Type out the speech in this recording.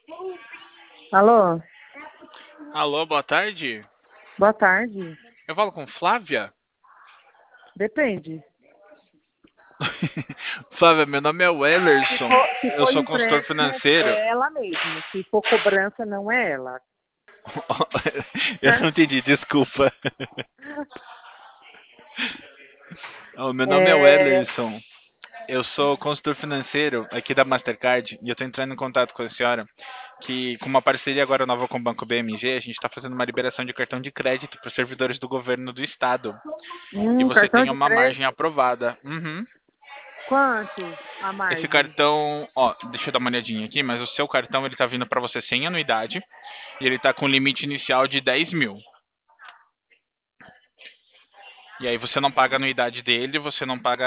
Alô, Alô, boa tarde. boa tarde. Eu falo com Flávia? Depende. Flávia, meu nome é Se Wellerson. for, se Eu for sou consultor empréstimo, financeiro. é ela mesmo. Se for cobrança, não é ela. Eu não entendi, desculpa. Meu nome é É, Wellerson. Eu sou consultor financeiro aqui da Mastercard e eu estou entrando em contato com a senhora que, com uma parceria agora nova com o Banco BMG, a gente está fazendo uma liberação de cartão de crédito para os servidores do governo do estado. E você cartão tem de uma margem crédito. aprovada. Uhum. Quanto a Esse margem? cartão, ó, deixa eu dar uma olhadinha aqui, mas o seu cartão ele tá vindo para você sem anuidade e ele tá com limite inicial de 10 mil. E aí você não paga a anuidade dele, você não paga